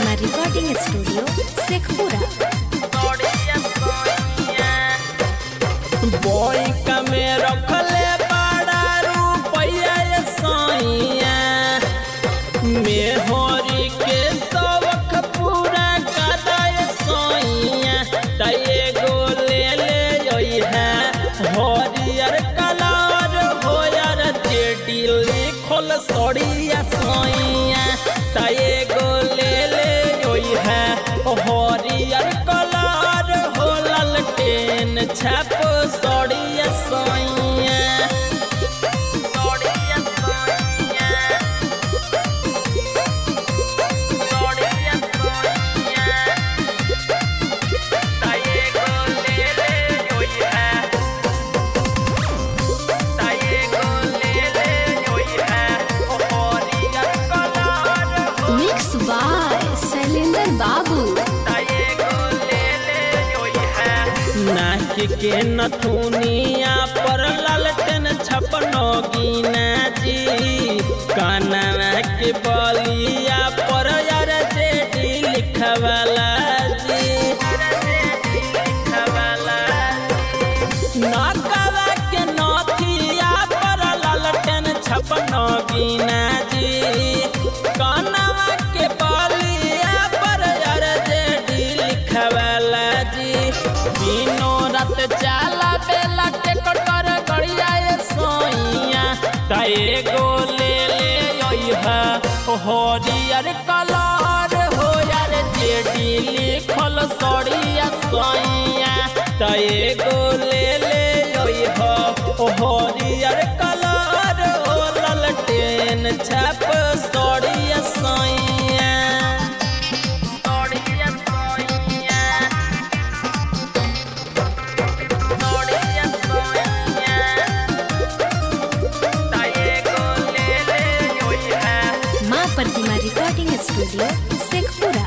प्रतिमा recording studio Sheikhpura. बोइका में रखले बड़ा रुपया सैया मेहरी के सबक पूरा कदाय सैया तये गो ले है हरियर कलर होयर जेडी लिखल सड़िया सैया तये गो ले है हरियर कलर हो ललटेन छाप सड़िया सैया मिक्स बाय शैलेंद्र बाबू। नाक के नथुनिया पर ललटन छपनो गिना जी कानवा के बलिया पर यार जेडी लिखवाला जी नाकवा के नथिया पर ललटन छपनो गिना जी कानवा के बलिया पर यार जेडी लिखवाला जी दिनों रात चाला बेला के कटर गड़िया सोइया तये गो ले हरियर कलर हो यार जेडी लिखल सड़िया सोइया तये गो ले हरियर कलर हो ललटेन छाप सड़िया सोइया माँ प्रतिमा रिकॉर्डिंग स्टूडियो शेखपुरा।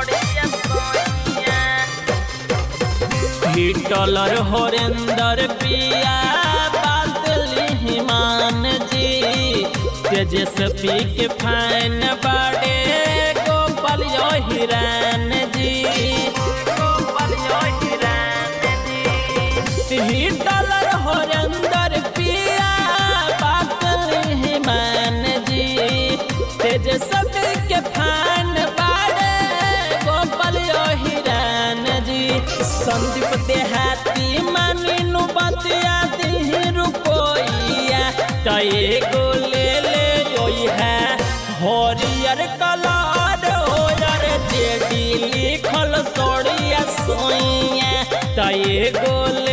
हिटलर होरेंदर पिया बादली हिमान जी तेजस्वी के फैन बड़े गोपाल हिरान जी हिटलर होरेंदर पिया बादली हिमान जी तेजस्वी के फैन बड़े गोपाल हिरान जी संदीप देहाती मानिनु बतिया दी रुपया तये गो ले है हरियर कलर होयर जेडी लिखल सड़िया सोइया तये गो ले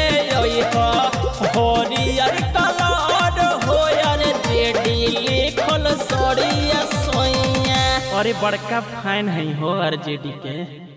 हरियर कलर होयर जेडी लिखल सड़िया सोइया। अरे बड़का फैन है हो आरजेडी के।